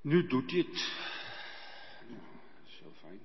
Nu doet hij het. Nou, dat is heel fijn.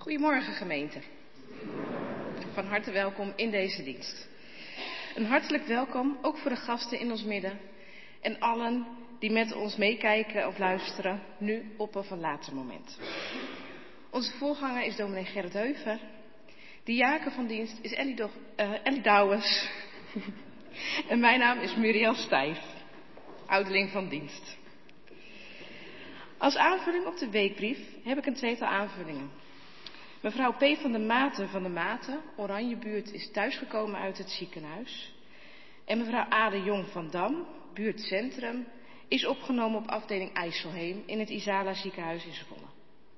Goedemorgen gemeente. Van harte welkom in deze dienst. Een hartelijk welkom ook voor de gasten in ons midden en allen die met ons meekijken of luisteren, nu op of een later moment. Onze voorganger is dominee Gerrit Heuver. De diaken van dienst is Ellie Douwes. En mijn naam is Muriel Stijf, ouderling van dienst. Als aanvulling op de weekbrief heb ik een tweetal aanvullingen. Mevrouw P. van de Maten, Oranjebuurt, is thuisgekomen uit het ziekenhuis. En mevrouw A. de Jong van Dam, buurtcentrum, is opgenomen op afdeling IJsselheem in het Isala ziekenhuis in Zwolle.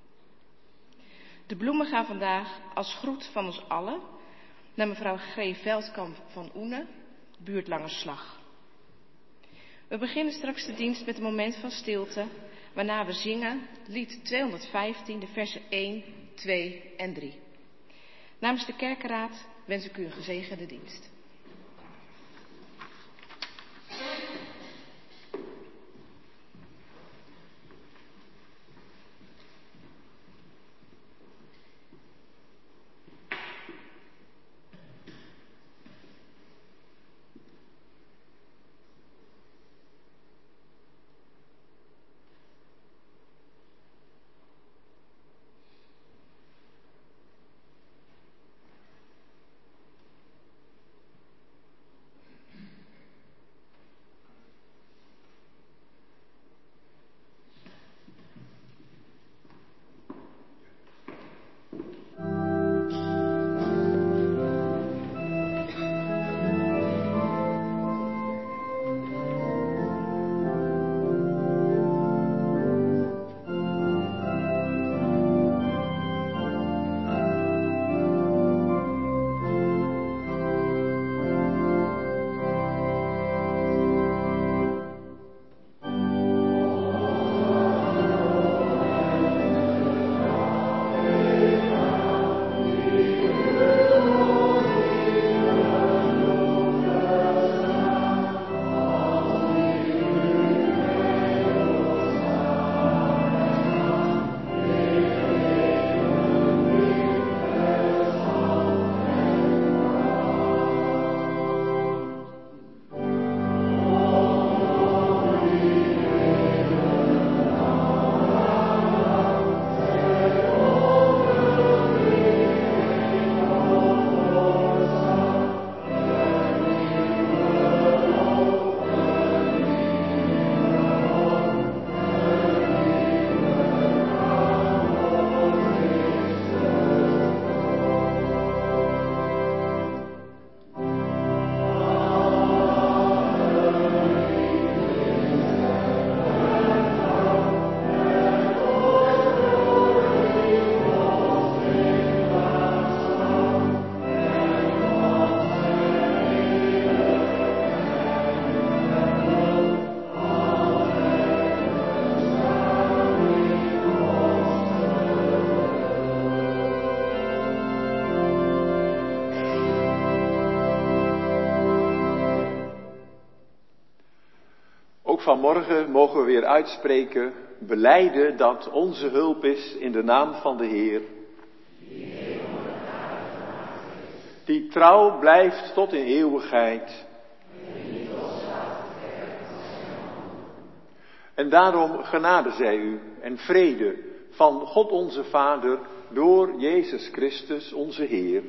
De bloemen gaan vandaag als groet van ons allen naar mevrouw G. Veldkamp van Oene, buurt Langeslag. We beginnen straks de dienst met een moment van stilte, waarna we zingen lied 215, de versen 1, 2 en 3. Namens de kerkenraad wens ik u een gezegende dienst. Vanmorgen mogen we weer uitspreken, belijden dat onze hulp is in de naam van de Heer. Die trouw blijft tot in eeuwigheid. En daarom genade zij u en vrede van God onze Vader door Jezus Christus onze Heer.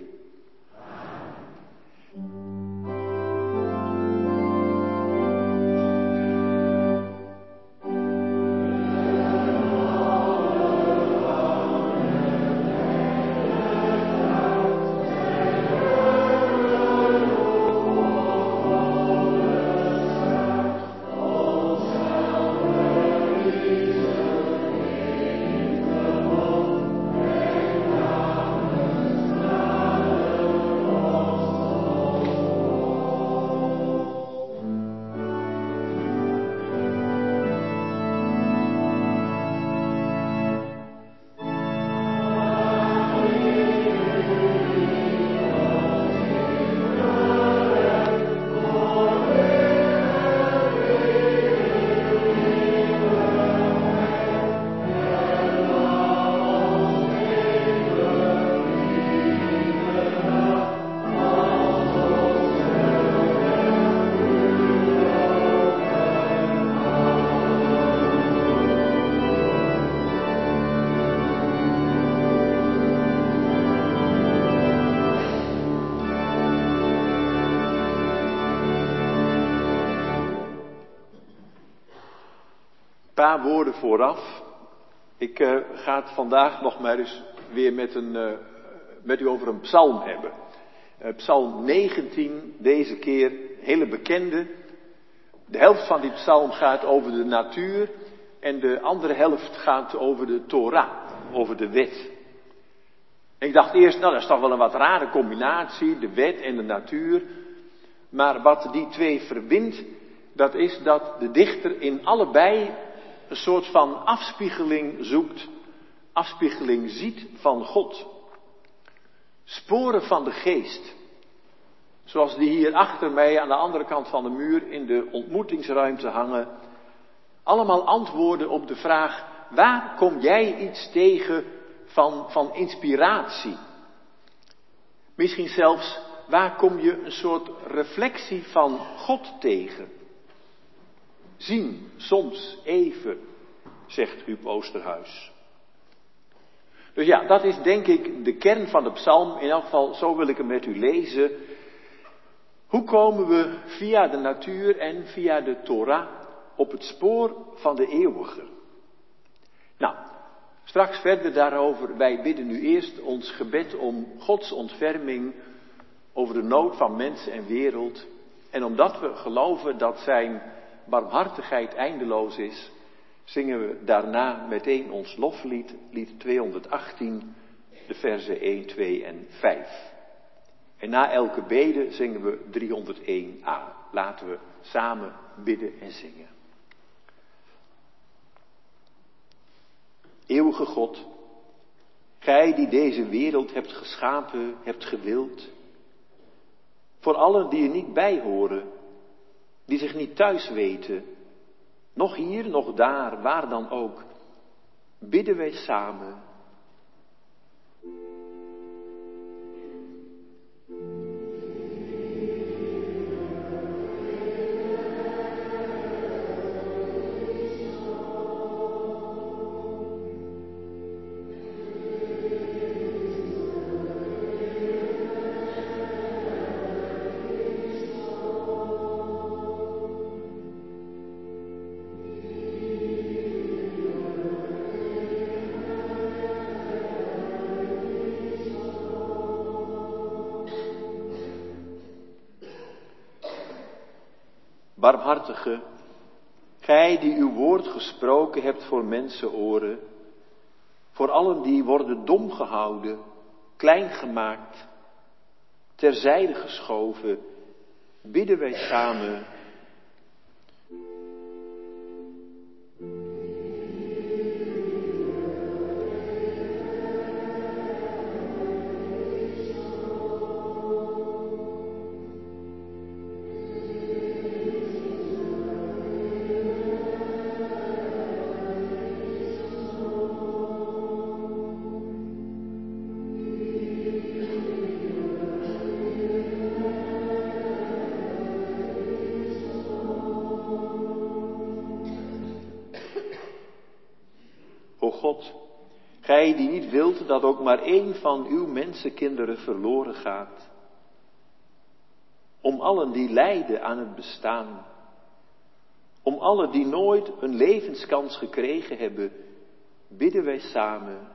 paar woorden vooraf. Ik ga het vandaag nog maar eens weer met u over een psalm hebben. Psalm 19, deze keer hele bekende. De helft van die psalm gaat over de natuur en de andere helft gaat over de Torah, over de wet. En ik dacht eerst, dat is toch wel een wat rare combinatie, de wet en de natuur. Maar wat die twee verbindt, dat is dat de dichter in allebei een soort van afspiegeling zoekt, afspiegeling ziet van God. Sporen van de geest. Zoals die hier achter mij aan de andere kant van de muur in de ontmoetingsruimte hangen. Allemaal antwoorden op de vraag, waar kom jij iets tegen van inspiratie? Misschien zelfs, waar kom je een soort reflectie van God tegen? Zien, soms, even, zegt Huub Oosterhuis. Dus ja, dat is denk ik de kern van de psalm. In elk geval, zo wil ik hem met u lezen. Hoe komen we via de natuur en via de Torah op het spoor van de eeuwige? Nou, straks verder daarover. Wij bidden nu eerst ons gebed om Gods ontferming over de nood van mens en wereld. En omdat we geloven dat zijn barmhartigheid eindeloos is, zingen we daarna meteen ons loflied, lied 218, de verzen 1, 2 en 5. En na elke bede zingen we 301a. Laten we samen bidden en zingen. Eeuwige God, Gij die deze wereld hebt geschapen, hebt gewild, voor allen die er niet bij horen, die zich niet thuis weten, nog hier, nog daar, waar dan ook, bidden wij samen. Barmhartige, Gij die uw woord gesproken hebt voor mensenoren, voor allen die worden dom gehouden, klein gemaakt, terzijde geschoven, bidden wij samen. O God, Gij die niet wilt dat ook maar één van uw mensenkinderen verloren gaat, om allen die lijden aan het bestaan, om allen die nooit een levenskans gekregen hebben, bidden wij samen.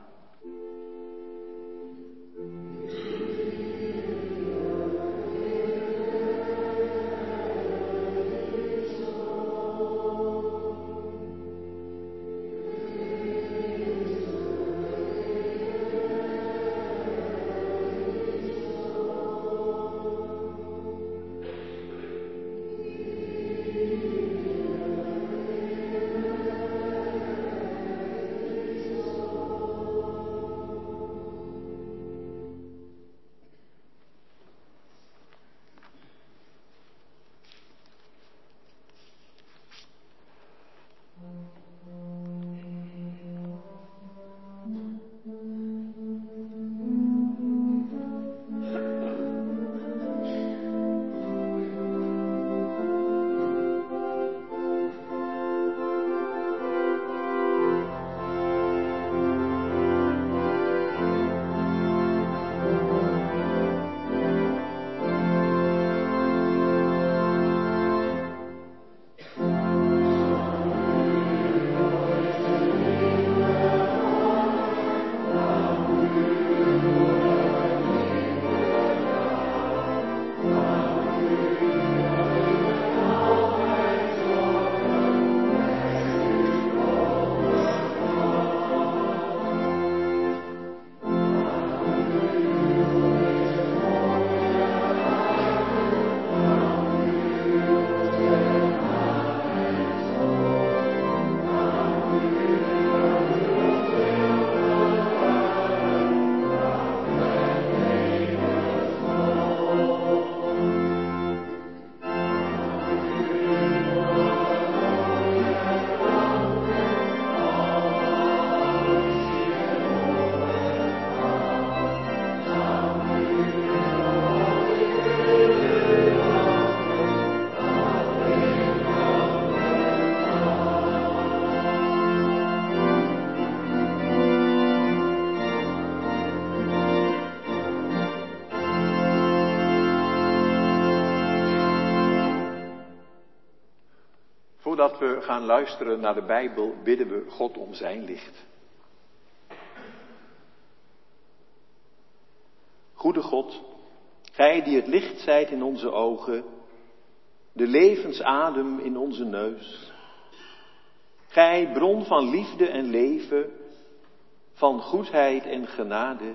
voordat we gaan luisteren naar de Bijbel, bidden we God om zijn licht. Goede God, Gij die het licht zijt in onze ogen, de levensadem in onze neus. Gij bron van liefde en leven, van goedheid en genade.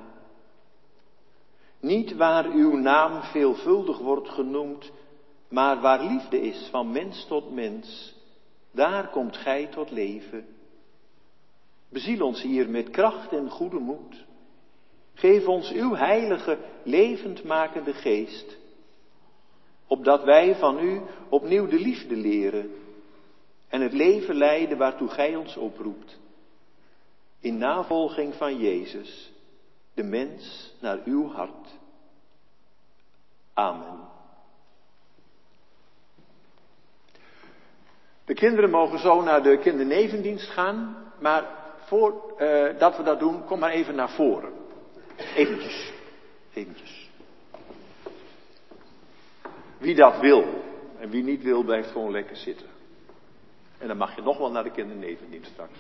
Niet waar uw naam veelvuldig wordt genoemd, maar waar liefde is van mens tot mens, daar komt Gij tot leven. Beziel ons hier met kracht en goede moed. Geef ons uw heilige, levendmakende geest, opdat wij van u opnieuw de liefde leren en het leven leiden waartoe Gij ons oproept. In navolging van Jezus, de mens naar uw hart. Amen. De kinderen mogen zo naar de kindernevendienst gaan, maar voordat we dat doen, kom maar even naar voren. Eventjes. Wie dat wil en wie niet wil, blijft gewoon lekker zitten. En dan mag je nog wel naar de kindernevendienst straks.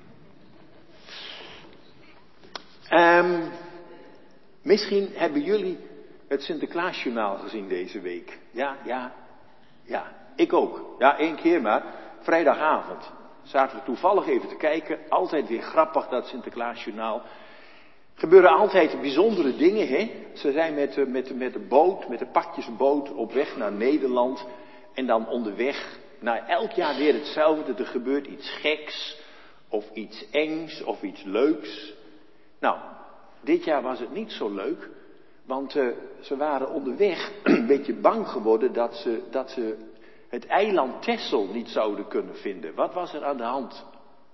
Misschien hebben jullie het Sinterklaasjournaal gezien deze week. Ja, ik ook. Ja, 1 keer maar. Vrijdagavond zaten we toevallig even te kijken. Altijd weer grappig, dat Sinterklaasjournaal. Gebeuren altijd bijzondere dingen, hè. Ze zijn met de boot, met de pakjesboot op weg naar Nederland. En dan onderweg, elk jaar weer hetzelfde. Er gebeurt iets geks, of iets engs, of iets leuks. Nou, dit jaar was het niet zo leuk. Want ze waren onderweg een beetje bang geworden dat ze het eiland Texel niet zouden kunnen vinden. Wat was er aan de hand?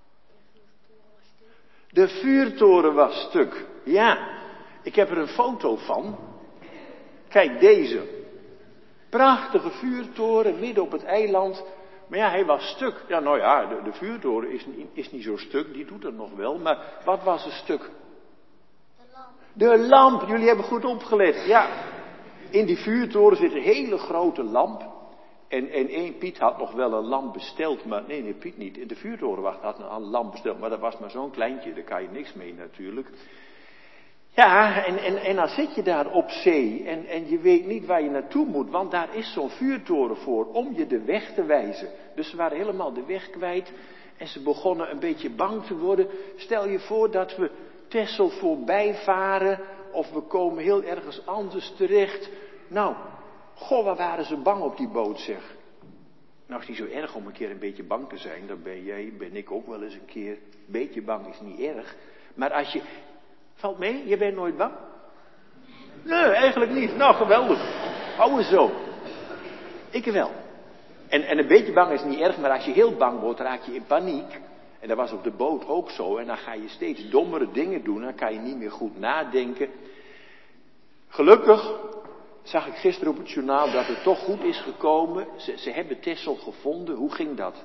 De vuurtoren was stuk. Ja, ik heb er een foto van. Kijk, deze. Prachtige vuurtoren midden op het eiland. Maar ja, hij was stuk. Ja, nou ja, de vuurtoren is niet zo stuk. Die doet het nog wel. Maar wat was er stuk? De lamp. Jullie hebben goed opgelet. Ja. In die vuurtoren zit een hele grote lamp. En Piet had nog wel een lamp besteld, maar nee, Piet niet. In de vuurtorenwacht had een lamp besteld, maar dat was maar zo'n kleintje, daar kan je niks mee natuurlijk. Ja, en dan zit je daar op zee en je weet niet waar je naartoe moet, want daar is zo'n vuurtoren voor, om je de weg te wijzen. Dus ze waren helemaal de weg kwijt en ze begonnen een beetje bang te worden. Stel je voor dat we Texel voorbij varen of we komen heel ergens anders terecht. Nou, goh, waar waren ze bang op die boot, zeg. Nou, is niet zo erg om een keer een beetje bang te zijn. Dan ben ik ook wel eens een keer. Een beetje bang is niet erg. Maar als je... Valt mee? Je bent nooit bang? Nee, eigenlijk niet. Nou, geweldig. Hou eens zo. Ik wel. En een beetje bang is niet erg, maar als je heel bang wordt, raak je in paniek. En dat was op de boot ook zo. En dan ga je steeds dommere dingen doen. Dan kan je niet meer goed nadenken. Gelukkig zag ik gisteren op het journaal dat het toch goed is gekomen. Ze hebben Texel gevonden. Hoe ging dat?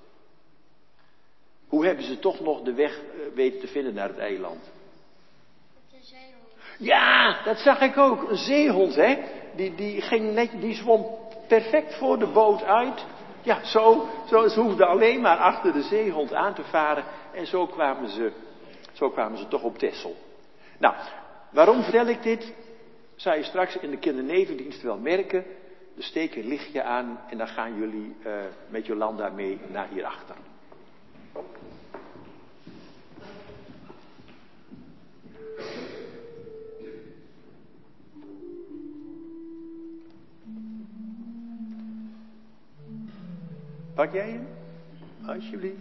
Hoe hebben ze toch nog de weg weten te vinden naar het eiland? Met een zeehond. Ja, dat zag ik ook. Een zeehond, hè. Die zwom perfect voor de boot uit. Ja, zo. Ze hoefden alleen maar achter de zeehond aan te varen. En zo kwamen ze toch op Texel. Nou, waarom vertel ik dit? Zou je straks in de kindernevendienst wel merken. Er steekt een lichtje aan en dan gaan jullie met Jolanda mee naar hierachter. Pak jij hem? Alsjeblieft.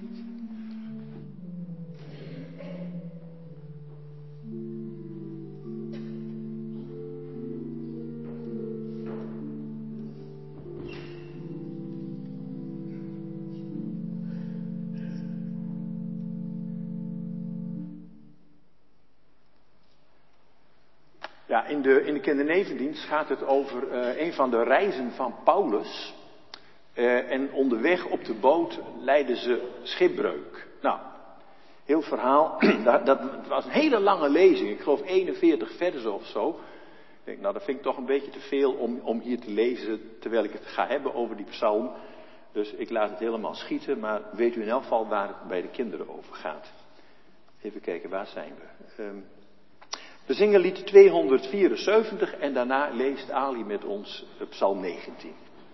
Ja, in de kindernevendienst gaat het over een van de reizen van Paulus. En onderweg op de boot leidden ze schipbreuk. Nou, heel verhaal. Dat was een hele lange lezing. Ik geloof 41 versen of zo. Ik denk, nou dat vind ik toch een beetje te veel om hier te lezen terwijl ik het ga hebben over die psalm. Dus ik laat het helemaal schieten, maar weet u in elk geval waar het bij de kinderen over gaat. Even kijken, waar zijn we? We zingen lied 274 en daarna leest Ali met ons Psalm 19.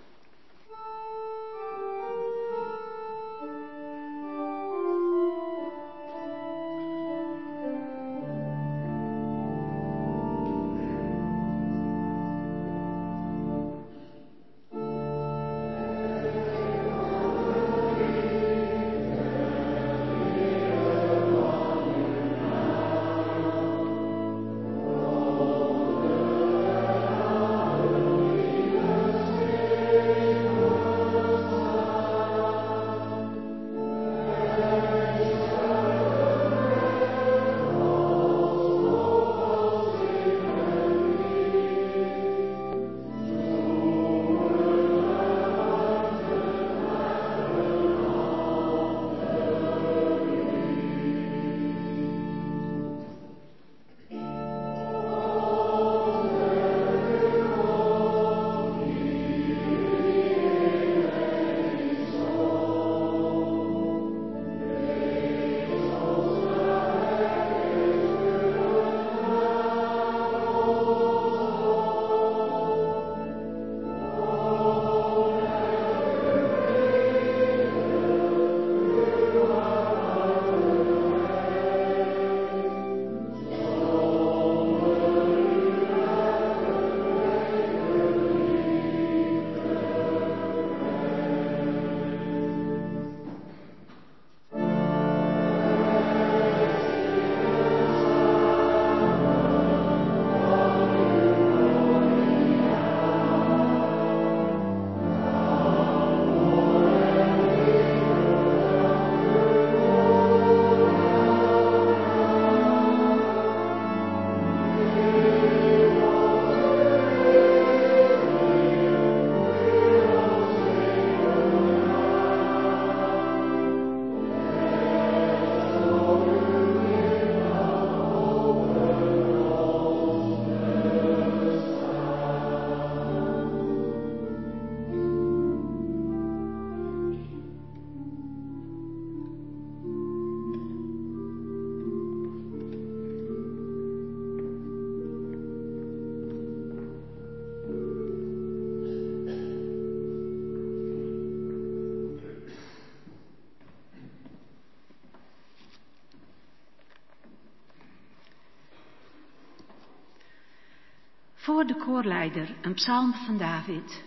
Voor de koorleider een psalm van David.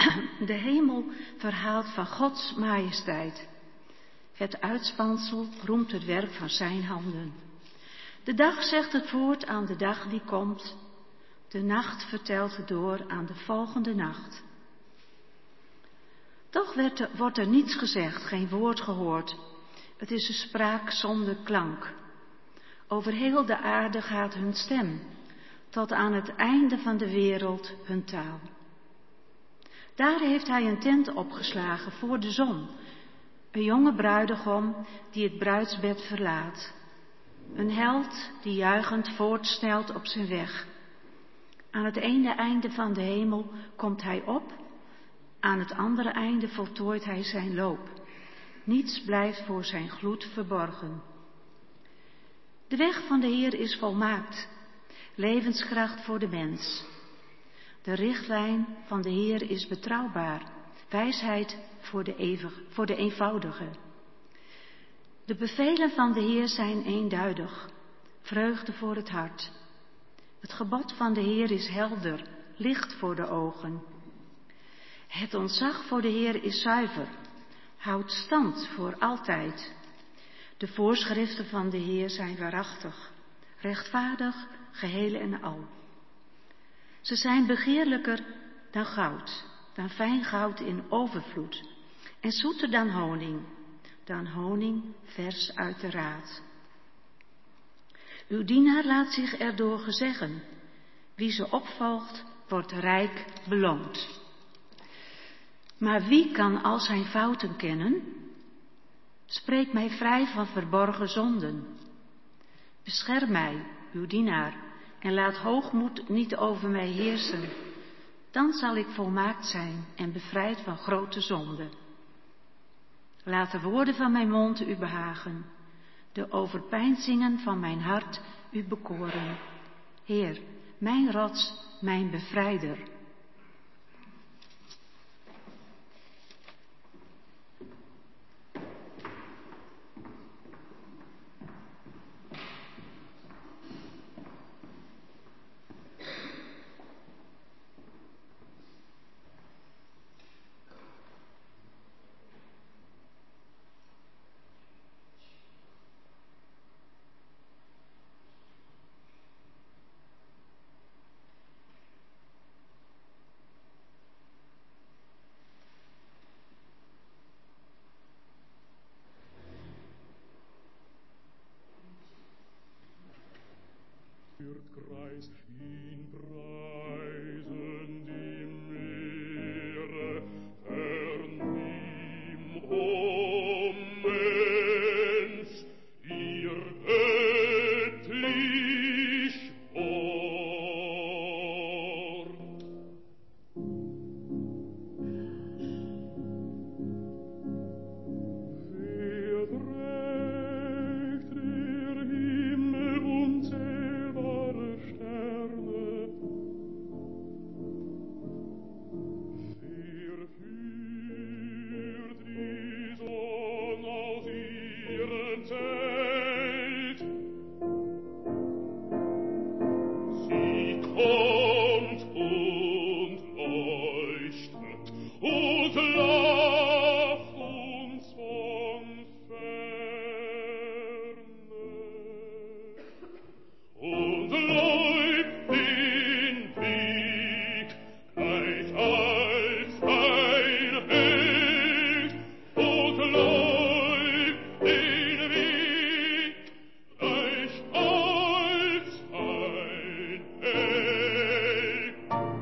De hemel verhaalt van Gods majesteit. Het uitspansel roemt het werk van zijn handen. De dag zegt het woord aan de dag die komt. De nacht vertelt het door aan de volgende nacht. Toch wordt er niets gezegd, geen woord gehoord. Het is een spraak zonder klank. Over heel de aarde gaat hun stem, tot aan het einde van de wereld hun taal. Daar heeft hij een tent opgeslagen voor de zon, een jonge bruidegom die het bruidsbed verlaat. Een held die juichend voortsnelt op zijn weg. Aan het ene einde van de hemel komt hij op, aan het andere einde voltooit hij zijn loop. Niets blijft voor zijn gloed verborgen. De weg van de Heer is volmaakt, levenskracht voor de mens. De richtlijn van de Heer is betrouwbaar, wijsheid voor de eenvoudige. De bevelen van de Heer zijn eenduidig, vreugde voor het hart. Het gebod van de Heer is helder, licht voor de ogen. Het ontzag voor de Heer is zuiver, houdt stand voor altijd. De voorschriften van de Heer zijn waarachtig, rechtvaardig, geheel en al. Ze zijn begeerlijker dan goud, dan fijn goud in overvloed, en zoeter dan honing vers uit de raad. Uw dienaar laat zich erdoor gezeggen, wie ze opvolgt, wordt rijk beloond. Maar wie kan al zijn fouten kennen? Spreek mij vrij van verborgen zonden. Bescherm mij, uw dienaar, en laat hoogmoed niet over mij heersen. Dan zal ik volmaakt zijn en bevrijd van grote zonden. Laat de woorden van mijn mond u behagen, de overpeinzingen van mijn hart u bekoren. Heer, mijn rots, mijn bevrijder. Kreis ihn preisen die Meere, vernimm, o Mensch, ihr göttlich Wort. Wer trägt der Himmel und zählbare Sterne? Wer führt die Sonne aus ihrem Zelt? Sie kommt und leuchtet und lacht uns von Ferne. Und läuft den Weg gleich als ein Held. Und läuft den Weg gleich als ein Held.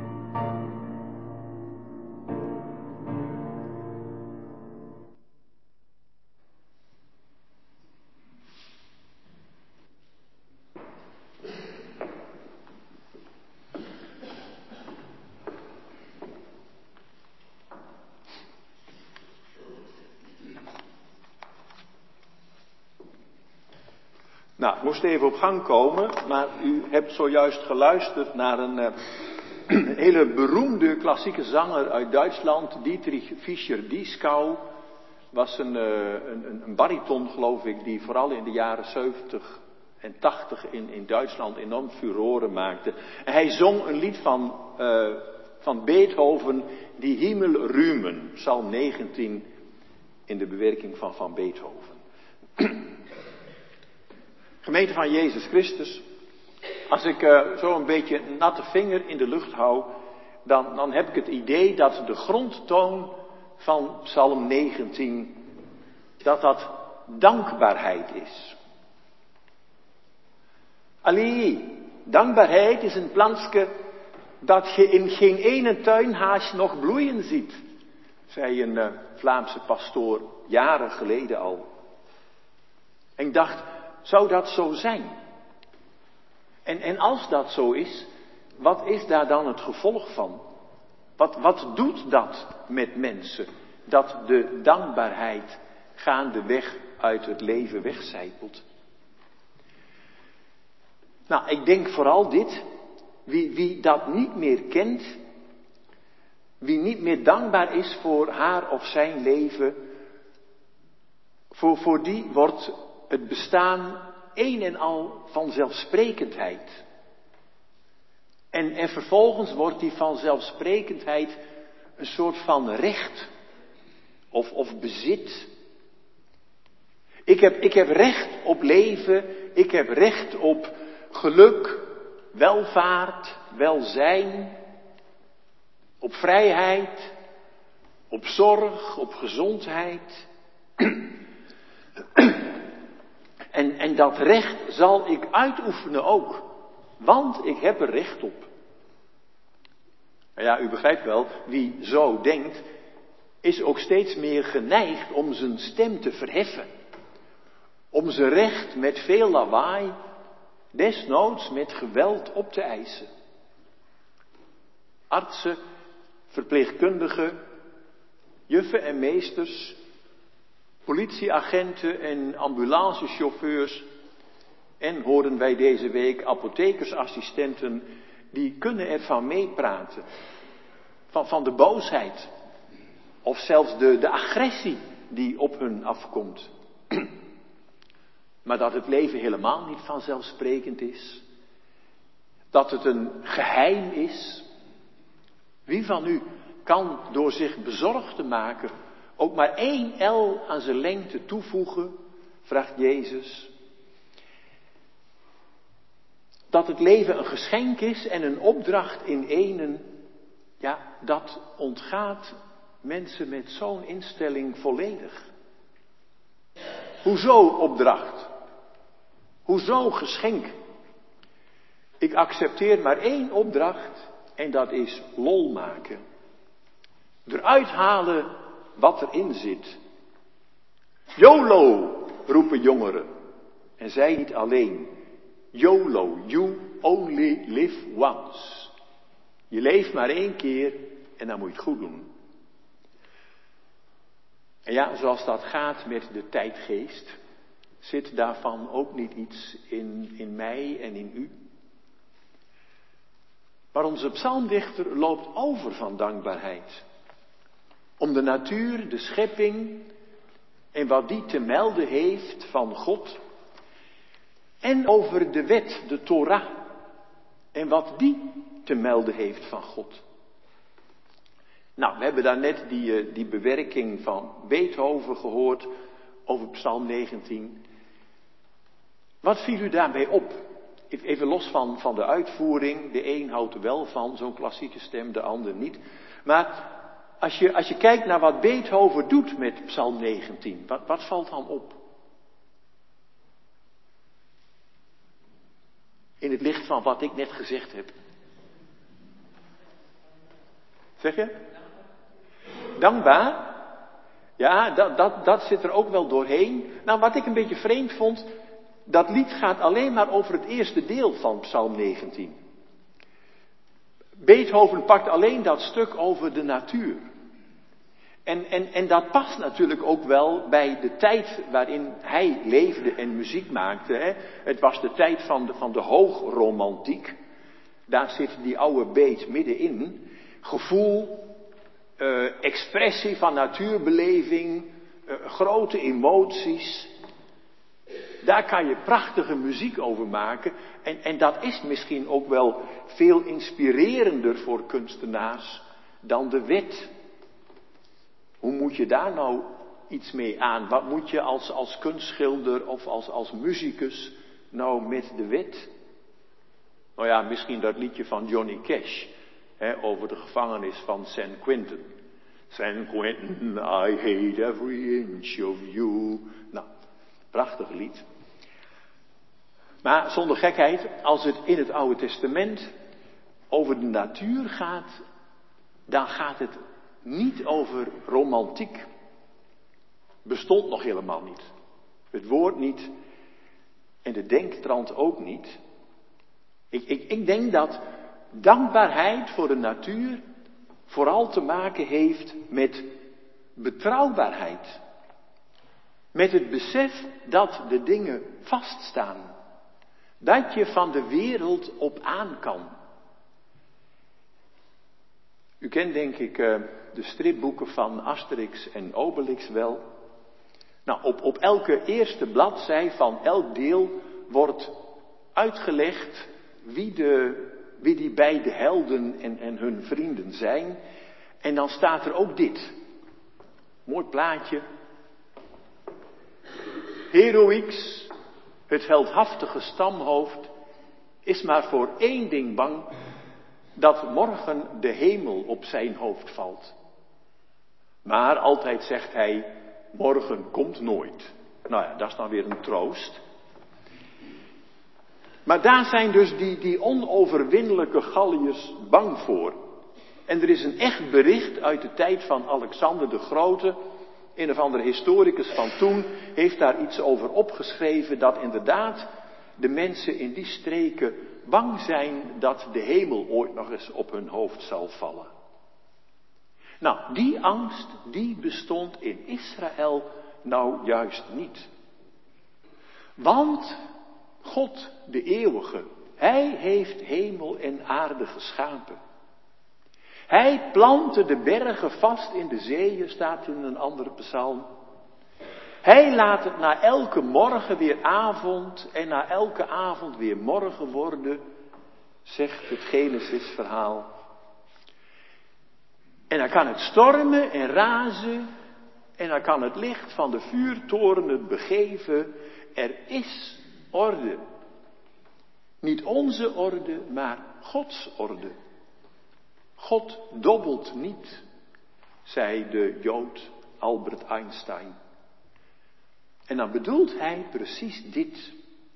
Nou, ik moest even op gang komen, maar u hebt zojuist geluisterd naar een hele beroemde klassieke zanger uit Duitsland, Dietrich Fischer-Dieskau. Was een bariton, geloof ik, die vooral in de jaren 70 en 80 in Duitsland enorm furoren maakte. En hij zong een lied van Beethoven, Die Himmel rühmen, Psalm 19 in de bewerking van Beethoven. Gemeente van Jezus Christus, als ik zo een beetje een natte vinger in de lucht hou, dan heb ik het idee dat de grondtoon van Psalm 19, dat dankbaarheid is. Allee, dankbaarheid is een plantje dat je in geen ene tuinhaas nog bloeien ziet, zei een Vlaamse pastoor jaren geleden al. En ik dacht, zou dat zo zijn? En als dat zo is, wat is daar dan het gevolg van? Wat doet dat met mensen? Dat de dankbaarheid gaandeweg uit het leven wegcijpelt. Nou, ik denk vooral dit. Wie dat niet meer kent, wie niet meer dankbaar is voor haar of zijn leven, voor die wordt het bestaan een en al vanzelfsprekendheid. En vervolgens wordt die vanzelfsprekendheid een soort van recht of bezit. Ik heb recht op leven, ik heb recht op geluk, welvaart, welzijn, op vrijheid, op zorg, op gezondheid. En dat recht zal ik uitoefenen ook, want ik heb er recht op. Nou ja, u begrijpt wel, wie zo denkt, is ook steeds meer geneigd om zijn stem te verheffen. Om zijn recht met veel lawaai, desnoods met geweld op te eisen. Artsen, verpleegkundigen, juffen en meesters, Politieagenten en ambulancechauffeurs en hoorden wij deze week apothekersassistenten, die kunnen ervan meepraten. Van de boosheid. Of zelfs de agressie die op hun afkomt. Maar dat het leven helemaal niet vanzelfsprekend is. Dat het een geheim is. Wie van u kan door zich bezorgd te maken ook maar 1 el aan zijn lengte toevoegen, vraagt Jezus. Dat het leven een geschenk is en een opdracht in enen, ja, dat ontgaat mensen met zo'n instelling volledig. Hoezo opdracht? Hoezo geschenk? Ik accepteer maar 1 opdracht en dat is lol maken. Eruit halen wat erin zit. YOLO, roepen jongeren. En zij niet alleen. YOLO, you only live once. Je leeft maar 1 keer en dan moet je het goed doen. En ja, zoals dat gaat met de tijdgeest, zit daarvan ook niet iets in mij en in u. Maar onze psalmdichter loopt over van dankbaarheid. Om de natuur, de schepping en wat die te melden heeft van God. En over de wet, de Torah, en wat die te melden heeft van God. Nou, we hebben daar net die bewerking van Beethoven gehoord over Psalm 19. Wat viel u daarbij op? Even los van de uitvoering. De een houdt er wel van, zo'n klassieke stem, de ander niet. Maar als je kijkt naar wat Beethoven doet met Psalm 19, wat valt dan op? In het licht van wat ik net gezegd heb. Zeg je? Dankbaar? Ja, dat zit er ook wel doorheen. Nou, wat ik een beetje vreemd vond, dat lied gaat alleen maar over het eerste deel van Psalm 19. Beethoven pakt alleen dat stuk over de natuur. En dat past natuurlijk ook wel bij de tijd waarin hij leefde en muziek maakte. Hè. Het was de tijd van de hoogromantiek. Daar zit die oude beet middenin. Gevoel, expressie van natuurbeleving, grote emoties. Daar kan je prachtige muziek over maken. En dat is misschien ook wel veel inspirerender voor kunstenaars dan de wet. Hoe moet je daar nou iets mee aan? Wat moet je als kunstschilder of als muzikus nou met de wet? Nou ja, misschien dat liedje van Johnny Cash. Over de gevangenis van San Quentin. San Quentin, I hate every inch of you. Nou, prachtig lied. Maar zonder gekheid, als het in het Oude Testament over de natuur gaat, dan gaat het niet over romantiek. Bestond nog helemaal niet. Het woord niet en de denktrand ook niet. Ik denk dat dankbaarheid voor de natuur vooral te maken heeft met betrouwbaarheid. Met het besef dat de dingen vaststaan. Dat je van de wereld op aan kan. U kent denk ik de stripboeken van Asterix en Obelix wel. Nou, op elke eerste bladzij van elk deel wordt uitgelegd wie die beide helden en hun vrienden zijn. En dan staat er ook dit. Mooi plaatje. Heroïx, het heldhaftige stamhoofd, is maar voor 1 ding bang. Dat morgen de hemel op zijn hoofd valt. Maar altijd zegt hij, morgen komt nooit. Nou ja, dat is dan weer een troost. Maar daar zijn dus die onoverwinnelijke Galliërs bang voor. En er is een echt bericht uit de tijd van Alexander de Grote. Een of andere historicus van toen heeft daar iets over opgeschreven, dat inderdaad de mensen in die streken bang zijn dat de hemel ooit nog eens op hun hoofd zal vallen. Nou, die angst, die bestond in Israël Nou, juist niet. Want God, de eeuwige, Hij heeft hemel en aarde geschapen. Hij plantte de bergen vast in de zeeën, staat in een andere psalm. Hij laat het na elke morgen weer avond en na elke avond weer morgen worden, zegt het Genesis-verhaal. En dan kan het stormen en razen en dan kan het licht van de vuurtoren het begeven. Er is orde. Niet onze orde, maar Gods orde. God dobbelt niet, zei de Jood Albert Einstein. En dan bedoelt hij precies dit.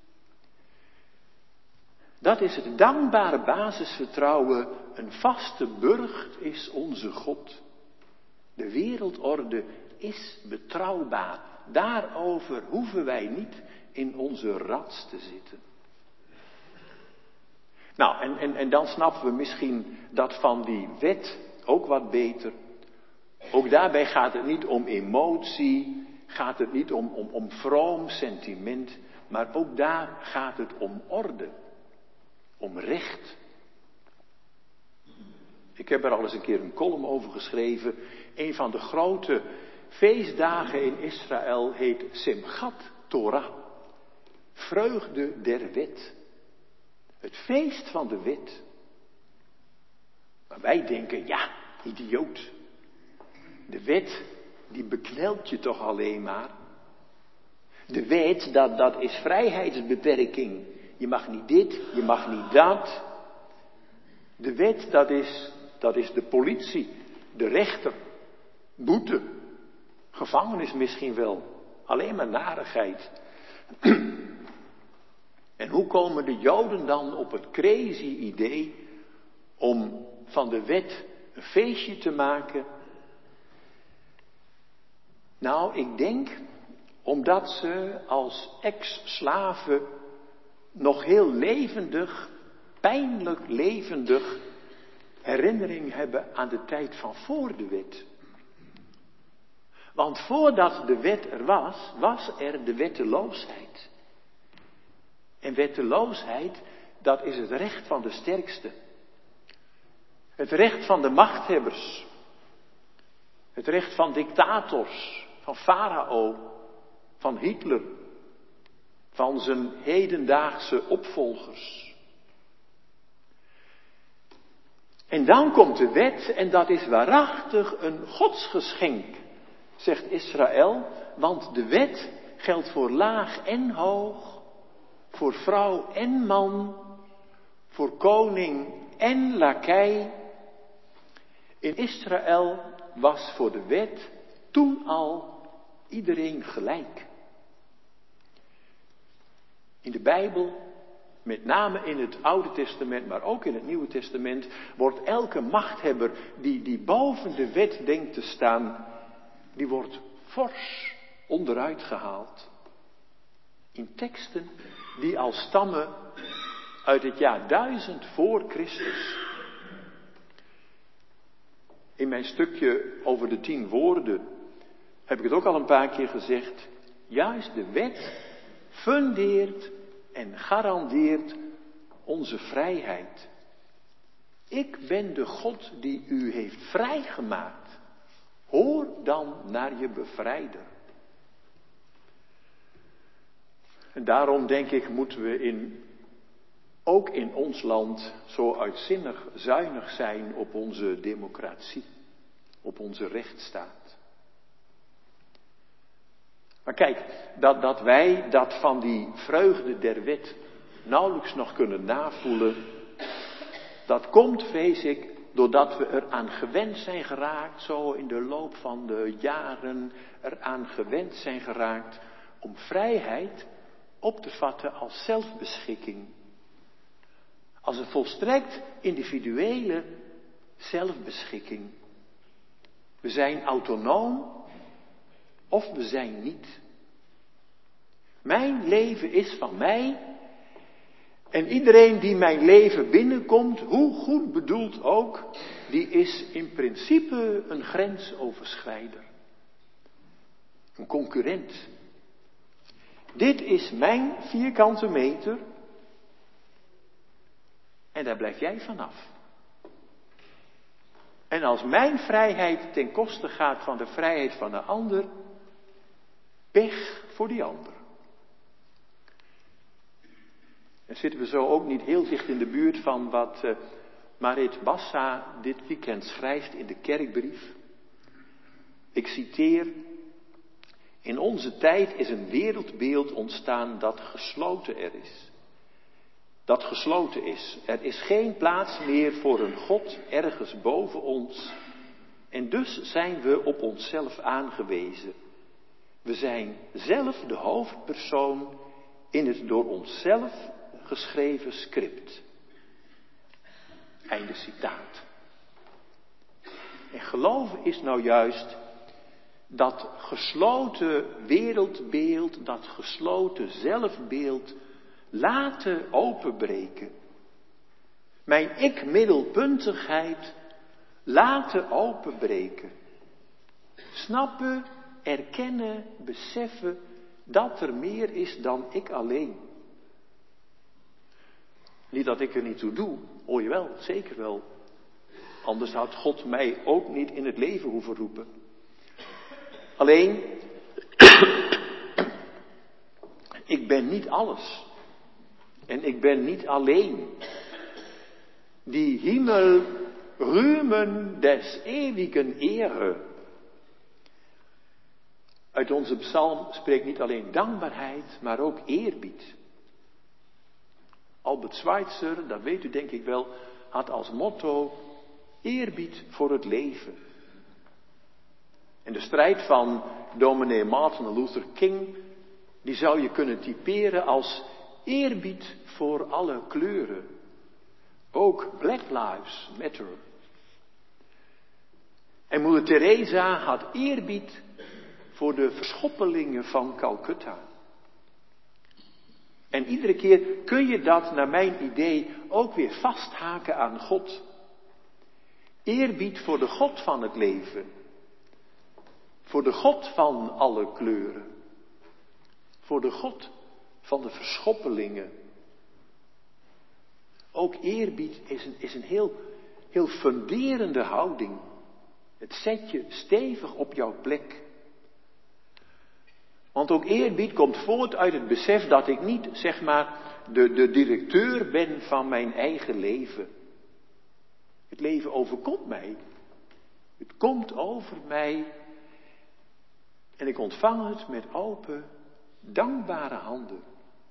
Dat is het dankbare basisvertrouwen. Een vaste burcht is onze God. De wereldorde is betrouwbaar. Daarover hoeven wij niet in onze rats te zitten. Nou, en dan snappen we misschien dat van die wet ook wat beter. Ook daarbij gaat het niet om emotie, gaat het niet om vroom sentiment, maar ook daar gaat het om orde, om recht. Ik heb er al eens een keer een column over geschreven. Een van de grote feestdagen in Israël heet Simchat Torah. Vreugde der wet. Het feest van de wet. Maar wij denken, ja, idioot. De wet, die beknelt je toch alleen maar. De wet, dat is vrijheidsbeperking. Je mag niet dit, je mag niet dat. De wet, dat is de politie, de rechter, boete, gevangenis misschien wel. Alleen maar narigheid. En hoe komen de Joden dan op het crazy idee om van de wet een feestje te maken? Nou, ik denk omdat ze als ex-slaven nog heel levendig, pijnlijk levendig herinnering hebben aan de tijd van voor de wet. Want voordat de wet er was, was er de wetteloosheid. En wetteloosheid, dat is het recht van de sterkste. Het recht van de machthebbers. Het recht van dictators, van Farao, van Hitler, van zijn hedendaagse opvolgers. En dan komt de wet en dat is waarachtig een godsgeschenk, zegt Israël, want de wet geldt voor laag en hoog, voor vrouw en man, voor koning en lakei. In Israël was voor de wet toen al iedereen gelijk. In de Bijbel, met name in het Oude Testament, maar ook in het Nieuwe Testament, wordt elke machthebber die boven de wet denkt te staan, die wordt fors onderuit gehaald. In teksten die al stammen uit het jaar 1000 voor Christus. In mijn stukje over de 10 woorden heb ik het ook al een paar keer gezegd. Juist de wet fundeert en garandeert onze vrijheid. Ik ben de God die u heeft vrijgemaakt. Hoor dan naar je bevrijder. En daarom denk ik moeten we ook in ons land zo uitzinnig zuinig zijn op onze democratie, op onze rechtsstaat. Maar kijk, dat wij dat van die vreugde der wet nauwelijks nog kunnen navoelen, dat komt, vrees ik, doordat we eraan gewend zijn geraakt, zo in de loop van de jaren eraan gewend zijn geraakt om vrijheid op te vatten als zelfbeschikking. Als een volstrekt individuele zelfbeschikking. We zijn autonoom of we zijn niet. Mijn leven is van mij en iedereen die mijn leven binnenkomt, hoe goed bedoeld ook, die is in principe een grensoverschrijder. Een concurrent. Dit is mijn vierkante meter. En daar blijf jij vanaf. En als mijn vrijheid ten koste gaat van de vrijheid van een ander, pech voor die ander. En zitten we zo ook niet heel dicht in de buurt van wat Marit Bassa dit weekend schrijft in de kerkbrief. Ik citeer: in onze tijd is een wereldbeeld ontstaan dat gesloten is. Dat gesloten is. Er is geen plaats meer voor een God ergens boven ons. En dus zijn we op onszelf aangewezen. We zijn zelf de hoofdpersoon in het door onszelf geschreven script. Einde citaat. En geloven is nou juist dat gesloten wereldbeeld, dat gesloten zelfbeeld laten openbreken. Mijn ik-middelpuntigheid laten openbreken. Snappen, erkennen, beseffen dat er meer is dan ik alleen. Niet dat ik er niet toe doe, hoor je wel, zeker wel. Anders had God mij ook niet in het leven hoeven roepen. Alleen, ik ben niet alles. En ik ben niet alleen. Die Himmel rühmen des ewigen Ehre. Uit onze psalm spreekt niet alleen dankbaarheid, maar ook eerbied. Albert Schweitzer, dat weet u denk ik wel, had als motto eerbied voor het leven. En de strijd van dominee Martin Luther King, die zou je kunnen typeren als eerbied voor alle kleuren. Ook Black Lives Matter. En moeder Teresa had eerbied voor de verschoppelingen van Calcutta. En iedere keer kun je dat, naar mijn idee, ook weer vasthaken aan God. Eerbied voor de God van het leven. Voor de God van alle kleuren. Voor de God van de verschoppelingen. Ook eerbied is een heel funderende houding. Het zet je stevig op jouw plek. Want ook eerbied komt voort uit het besef dat ik niet, zeg maar, de directeur ben van mijn eigen leven. Het leven overkomt mij. Het komt over mij. En ik ontvang het met open, dankbare handen.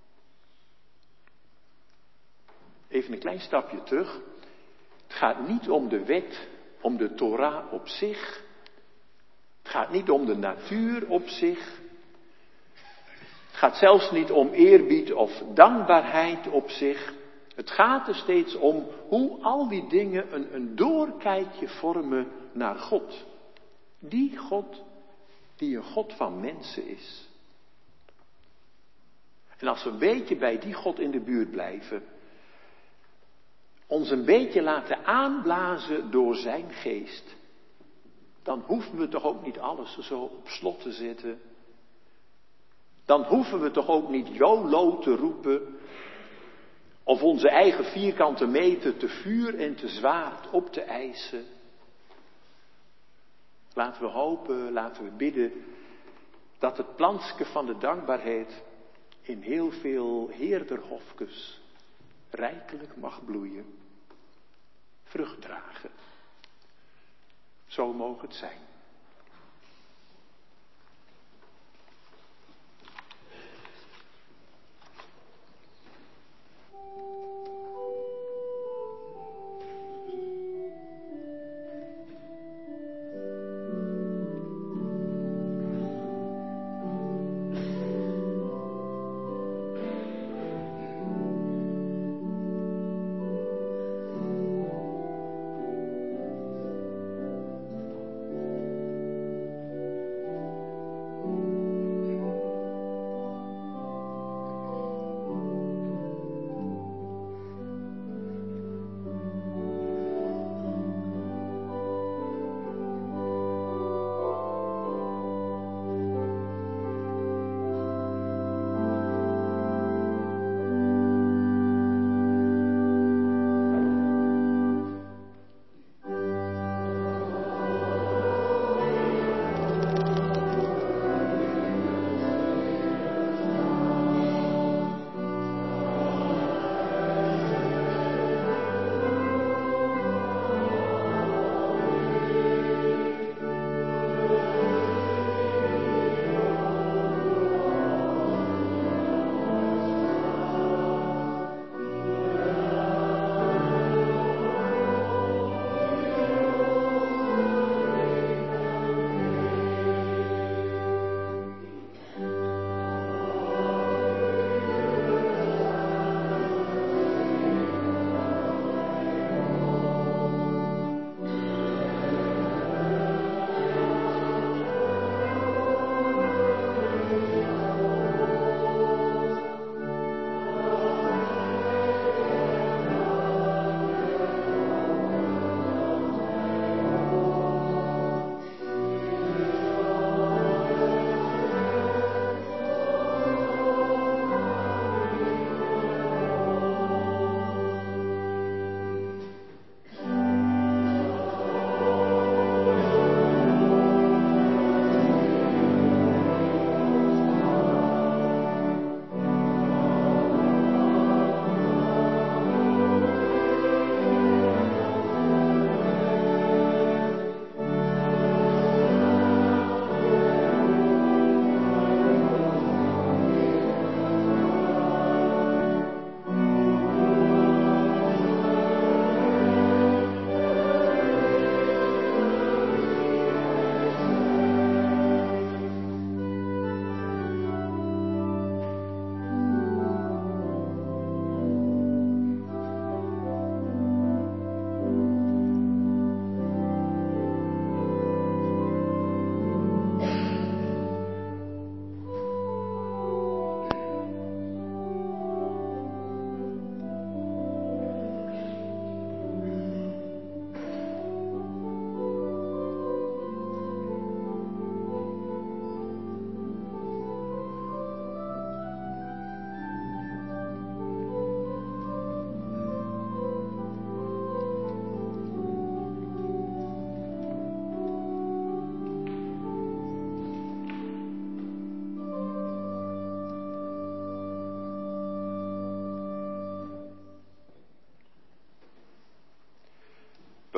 Even een klein stapje terug. Het gaat niet om de wet, om de Torah op zich. Het gaat niet om de natuur op zich. Het gaat zelfs niet om eerbied of dankbaarheid op zich. Het gaat er steeds om hoe al die dingen een doorkijkje vormen naar God. Die God die een God van mensen is. En als we een beetje bij die God in de buurt blijven, ons een beetje laten aanblazen door zijn geest, dan hoeven we toch ook niet alles zo op slot te zetten. Dan hoeven we toch ook niet YOLO te roepen, of onze eigen vierkante meter te vuur en te zwaard op te eisen. Laten we hopen, laten we bidden, dat het plantje van de dankbaarheid in heel veel heerderhofkes rijkelijk mag bloeien, vrucht dragen. Zo mogen het zijn.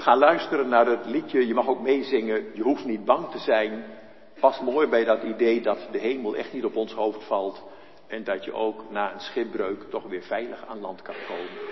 gaan luisteren naar het liedje. Je mag ook meezingen. Je hoeft niet bang te zijn. Past mooi bij dat idee dat de hemel echt niet op ons hoofd valt. En dat je ook na een schipbreuk toch weer veilig aan land kan komen.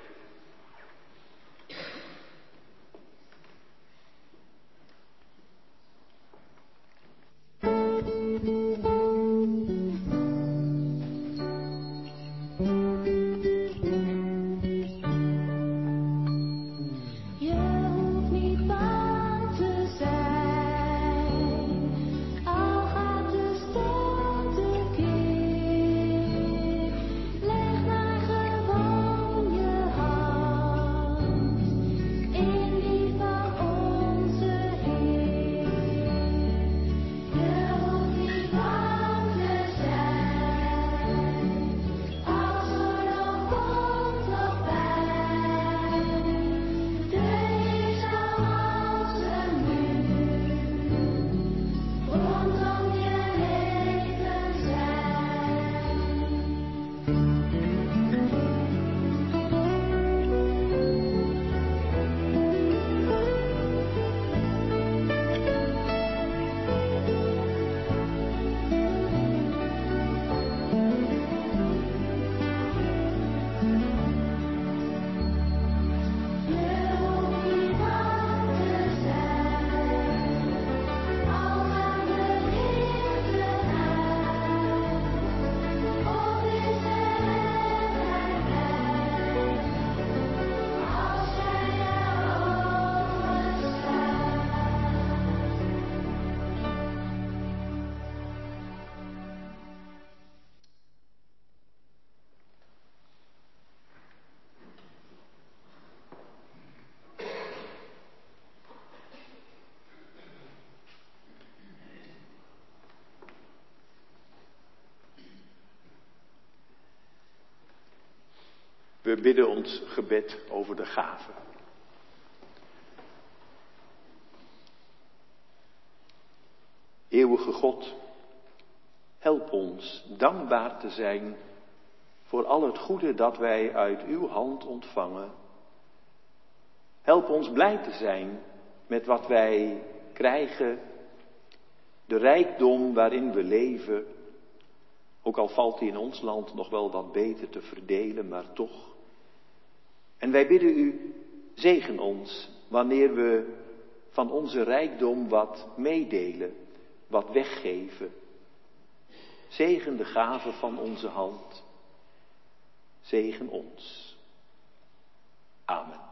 We bidden ons gebed over de gaven. Eeuwige God, help ons dankbaar te zijn voor al het goede dat wij uit uw hand ontvangen. Help ons blij te zijn met wat wij krijgen, de rijkdom waarin we leven. Ook al valt die in ons land nog wel wat beter te verdelen, maar toch. En wij bidden u, zegen ons wanneer we van onze rijkdom wat meedelen, wat weggeven. Zegen de gaven van onze hand. Zegen ons. Amen.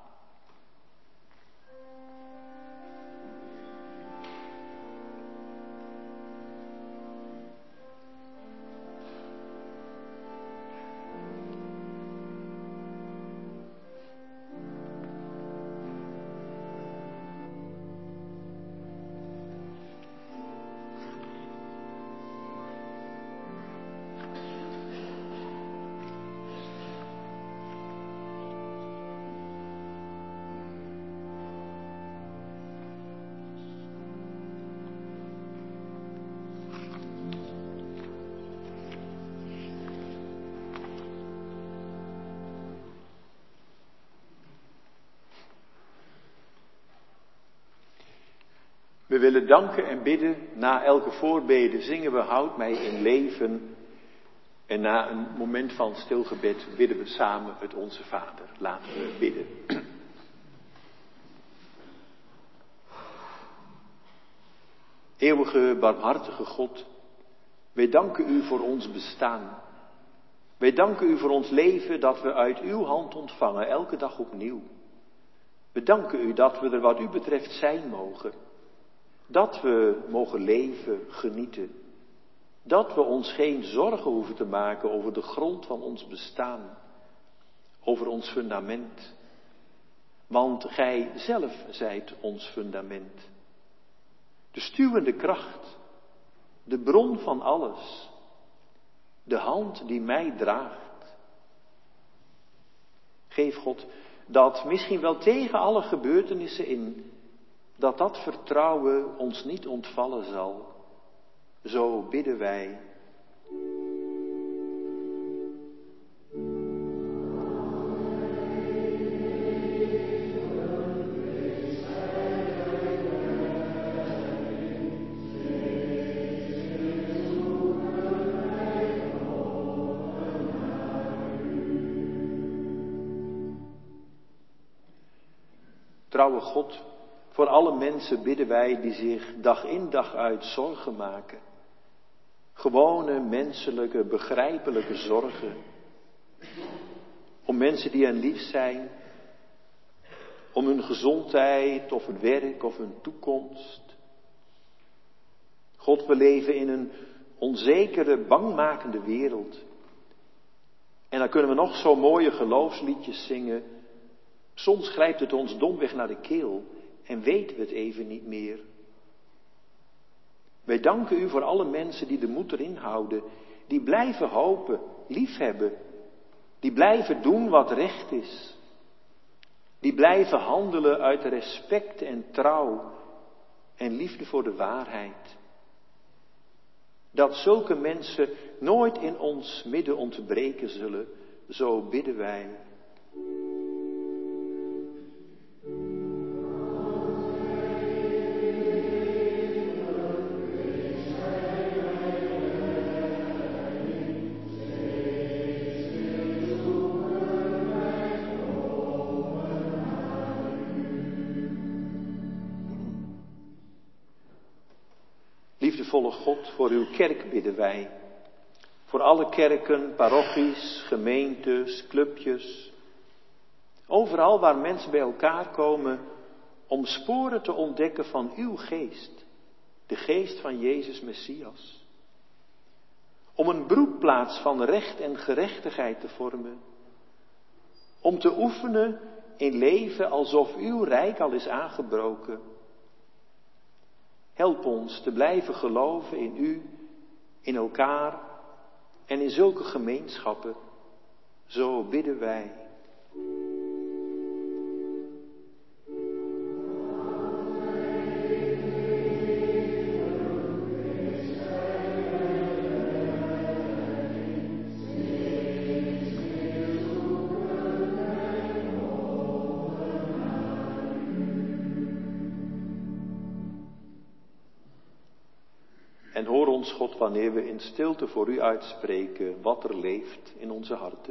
We willen danken en bidden. Na elke voorbede zingen we houd mij in leven. En na een moment van stilgebed bidden we samen het Onze Vader. Laten we bidden. Eeuwige, barmhartige God, wij danken u voor ons bestaan. Wij danken u voor ons leven dat we uit uw hand ontvangen, elke dag opnieuw. We danken u dat we er wat u betreft zijn mogen. Dat we mogen leven, genieten. Dat we ons geen zorgen hoeven te maken over de grond van ons bestaan. Over ons fundament. Want gij zelf zijt ons fundament. De stuwende kracht. De bron van alles. De hand die mij draagt. Geef God dat misschien wel tegen alle gebeurtenissen in, dat vertrouwen ons niet ontvallen zal. Zo bidden wij. Trouwe God, voor alle mensen bidden wij die zich dag in dag uit zorgen maken. Gewone, menselijke, begrijpelijke zorgen. Om mensen die hen lief zijn. Om hun gezondheid of hun werk of hun toekomst. God, we leven in een onzekere, bangmakende wereld. En dan kunnen we nog zo mooie geloofsliedjes zingen. Soms grijpt het ons domweg naar de keel en weten we het even niet meer. Wij danken u voor alle mensen die de moed erin houden, die blijven hopen, liefhebben, die blijven doen wat recht is, die blijven handelen uit respect en trouw en liefde voor de waarheid. Dat zulke mensen nooit in ons midden ontbreken zullen, zo bidden wij. Liefdevolle God, voor uw kerk bidden wij. Voor alle kerken, parochies, gemeentes, clubjes. Overal waar mensen bij elkaar komen om sporen te ontdekken van uw geest. De geest van Jezus Messias. Om een broedplaats van recht en gerechtigheid te vormen. Om te oefenen in leven alsof uw rijk al is aangebroken. Help ons te blijven geloven in u, in elkaar en in zulke gemeenschappen. Zo bidden wij. En hoor ons, God, wanneer we in stilte voor u uitspreken wat er leeft in onze harten.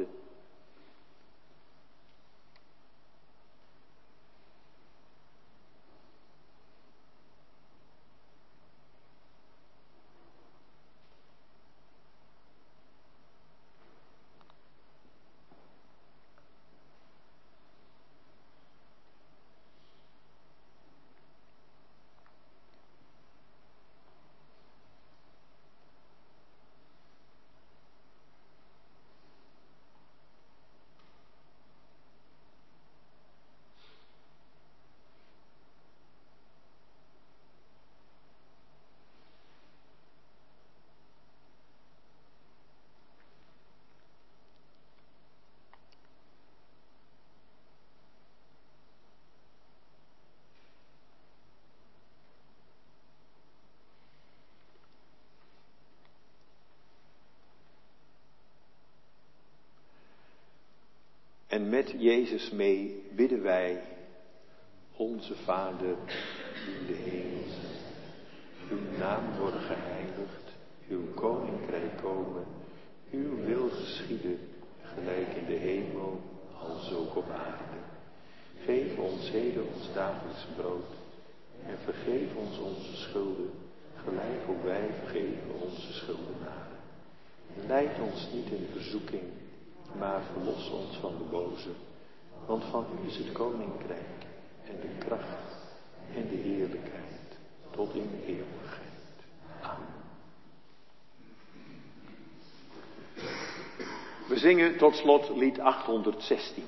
En met Jezus mee bidden wij, onze Vader die in de hemel zijt. Uw naam worden geheiligd, uw koninkrijk komen, uw wil geschieden, gelijk in de hemel, als ook op aarde. Geef ons heden ons dagelijks brood en vergeef ons onze schulden, gelijk ook wij vergeven onze schuldenaren. Leid ons niet in verzoeking, maar verlos ons van de boze. Want van u is het koninkrijk en de kracht en de heerlijkheid tot in eeuwigheid. Amen. We zingen tot slot lied 816.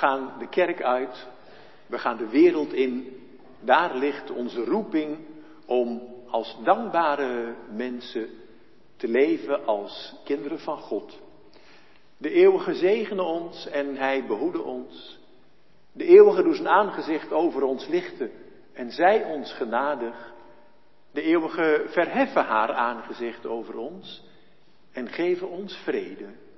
gaan de kerk uit, we gaan de wereld in. Daar ligt onze roeping om als dankbare mensen te leven als kinderen van God. De eeuwige zegene ons en hij behoede ons. De eeuwige doet zijn aangezicht over ons lichten en zij ons genadig. De eeuwige verheffen haar aangezicht over ons en geven ons vrede.